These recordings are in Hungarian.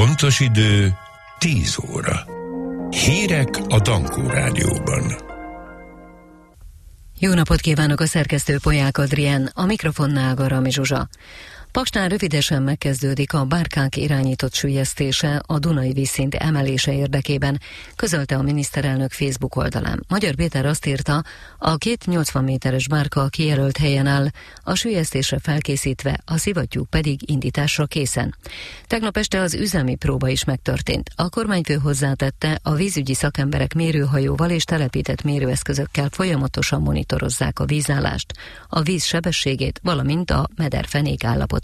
pontos idő 10 óra. Hírek a Dankó Rádióban. Jó napot kívánok, a szerkesztő Polyák Adrián, a mikrofonnál Garami Zsuzsa. Paksnál rövidesen megkezdődik a bárkák irányított süllyesztése a Dunai vízszint emelése érdekében, közölte a miniszterelnök Facebook oldalán. Magyar Péter azt írta, a 280 méteres bárka kijelölt helyen áll, a süllyesztésre felkészítve, a szivattyúk pedig indításra készen. Tegnap este az üzemi próba is megtörtént. A kormányfő hozzátette, a vízügyi szakemberek mérőhajóval és telepített mérőeszközökkel folyamatosan monitorozzák a vízállást, a víz sebességét, valamint a mederfenék állapotát.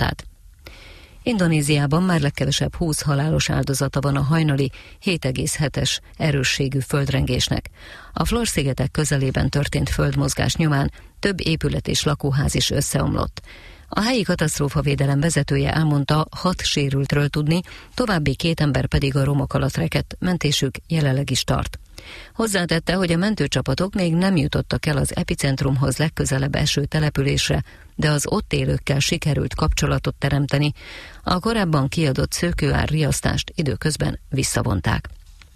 Indonéziában már legkevesebb 20 halálos áldozata van a hajnali 7,7-es erősségű földrengésnek. A Flores-szigetek közelében történt földmozgás nyomán több épület és lakóház is összeomlott. A helyi katasztrófavédelem vezetője elmondta, 6 sérültről tudni, további 2 ember pedig a romok alatt rekedt, mentésük jelenleg is tart. Hozzátette, hogy a mentőcsapatok még nem jutottak el az epicentrumhoz legközelebb eső településre, de az ott élőkkel sikerült kapcsolatot teremteni. A korábban kiadott szökőár riasztást időközben visszavonták.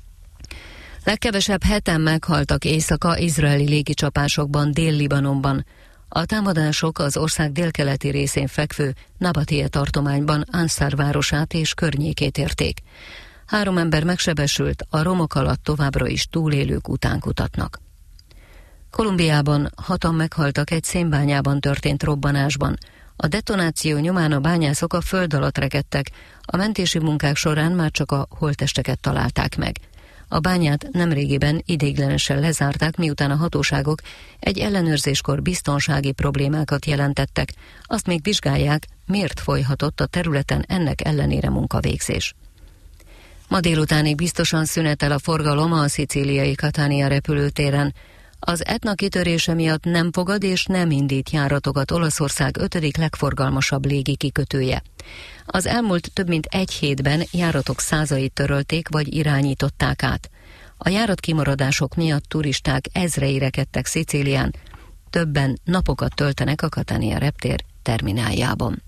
Legkevesebb 7-en meghaltak éjszaka izraeli légicsapásokban Dél-Libanonban. A támadások az ország délkeleti részén fekvő Nabatie tartományban Ansar városát és környékét érték. 3 ember megsebesült, a romok alatt továbbra is túlélők után kutatnak. Kolumbiában 6-an meghaltak egy szénbányában történt robbanásban. A detonáció nyomán a bányászok a föld alatt rekedtek, a mentési munkák során már csak a holttesteket találták meg. A bányát nemrégiben ideiglenesen lezárták, miután a hatóságok egy ellenőrzéskor biztonsági problémákat jelentettek. Azt még vizsgálják, miért folyhatott a területen ennek ellenére munkavégzés. Ma délutánig biztosan szünetel a forgalom a szicíliai Catania repülőtéren. Az Etna kitörése miatt nem fogad és nem indít járatokat Olaszország 5. legforgalmasabb légikikötője. Az elmúlt több mint egy hétben járatok százait törölték vagy irányították át. A járatkimaradások miatt turisták ezrei rekedtek Szicílián, többen napokat töltenek a Catania reptér termináljában.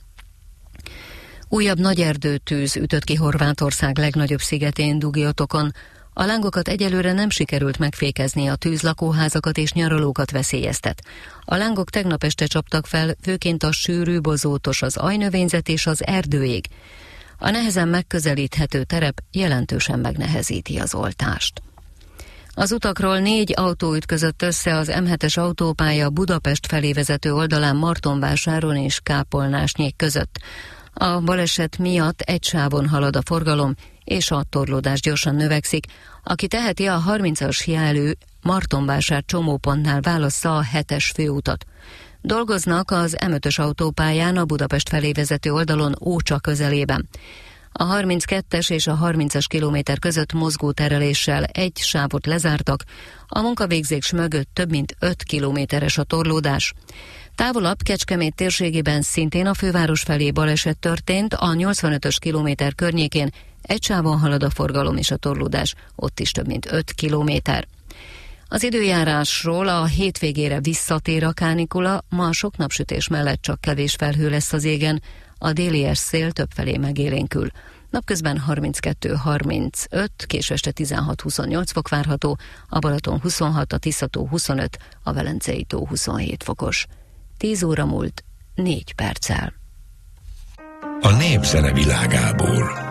Újabb nagy erdőtűz ütött ki Horvátország legnagyobb szigetén, Dugiotokon. A lángokat egyelőre nem sikerült megfékezni, a tűz lakóházakat és nyaralókat veszélyeztet. A lángok tegnap este csaptak fel, főként a sűrű, bozótos, az ajnövényzet és az erdőég. A nehezen megközelíthető terep jelentősen megnehezíti az oltást. Az utakról 4 autó ütközött össze az M7-es autópálya Budapest felé vezető oldalán Martonvásáron és Kápolnásnyék között. A baleset miatt egy sávon halad a forgalom, és a torlódás gyorsan növekszik. Aki teheti, a 30-as hiáelő Martonvásár csomópontnál válassza a 7-es főutat. Dolgoznak az M5-ös autópályán a Budapest felé vezető oldalon Ócsa közelében. A 32-es és a 30-as kilométer között mozgótereléssel egy sávot lezártak, a munkavégzés mögött több mint 5 kilométeres a torlódás. Távolabb Kecskemét térségében szintén a főváros felé baleset történt, a 85-ös kilométer környékén egy sávon halad a forgalom és a torlódás, ott is több mint 5 kilométer. Az időjárásról: a hétvégére visszatér a kánikula, ma sok napsütés mellett csak kevés felhő lesz az égen, a déli szél többfelé megélénkül. Napközben 32-35, késő este 16-28 fok várható, a Balaton 26, a Tiszató 25, a Velencei tó 27 fokos. 10 óra múlt 4 perccel. A népzene világából.